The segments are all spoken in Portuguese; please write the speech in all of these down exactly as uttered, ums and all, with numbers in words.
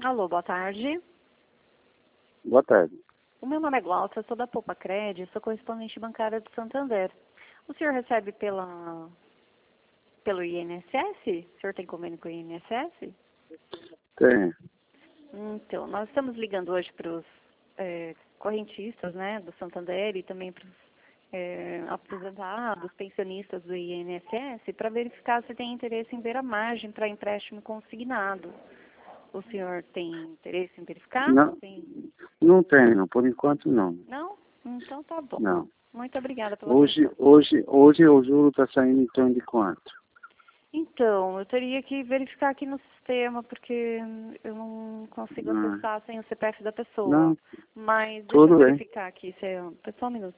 Alô, boa tarde. Boa tarde. O meu nome é Glaucia, eu sou da Poupa Cred, sou correspondente bancária do Santander. O senhor recebe pela, pelo I N S S? O senhor tem convênio com o I N S S? Tem. Então, nós estamos ligando hoje para os é, correntistas, né, do Santander e também para os é, aposentados, pensionistas do I N S S, para verificar se tem interesse em ver a margem para empréstimo consignado. O senhor tem interesse em verificar? Não, Tem... não tenho, por enquanto não. Não? Então tá bom. Não. Muito obrigada pela Hoje, atenção. hoje, hoje o juro está saindo em torno de quanto? Então, eu teria que verificar aqui no sistema, porque eu não consigo Ah, acessar sem o C P F da pessoa. não, Mas deixa tudo eu bem. verificar aqui. Se é... Só um minuto.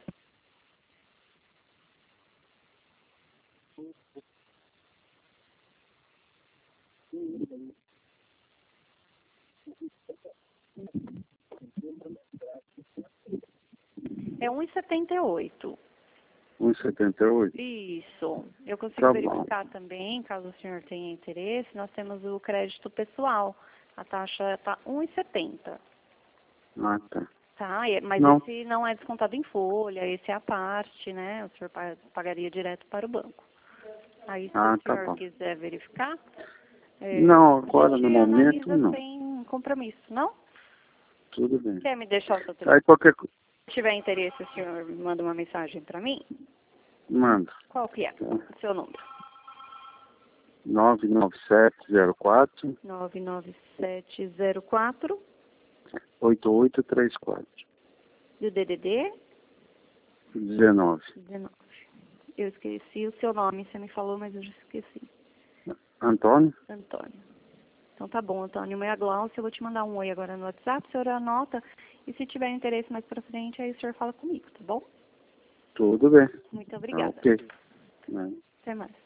É um e setenta e oito. um e setenta e oito? Isso. Eu consigo Tá bom. verificar também, caso o senhor tenha interesse, nós temos o crédito pessoal. A taxa está um e setenta. Ah, tá. Tá, é- mas Não, esse não é descontado em folha, esse é a parte, né? O senhor pa- pagaria direto para o banco. Aí, se ah, o tá senhor bom. quiser verificar, é, Não, a agora no gente momento analisa não. sem compromisso, não? Tudo bem. Quer me deixar o seu telefone? Aí qualquer coisa, Se tiver interesse, o senhor manda uma mensagem para mim? manda. Qual que é o seu número? nove nove sete zero quatro nove nove sete zero quatro oito oito três quatro e o D D D dezenove. dezenove. Eu esqueci o seu nome, você me falou, mas eu já esqueci. Antônio? Antônio. Então tá bom, Antônio. Meu é Glaucia, eu vou te mandar um oi agora no WhatsApp, o senhor anota. E se tiver interesse mais pra frente, aí o senhor fala comigo, tá bom? Tudo bem. Muito Ah, obrigada. ok. Né? Até mais.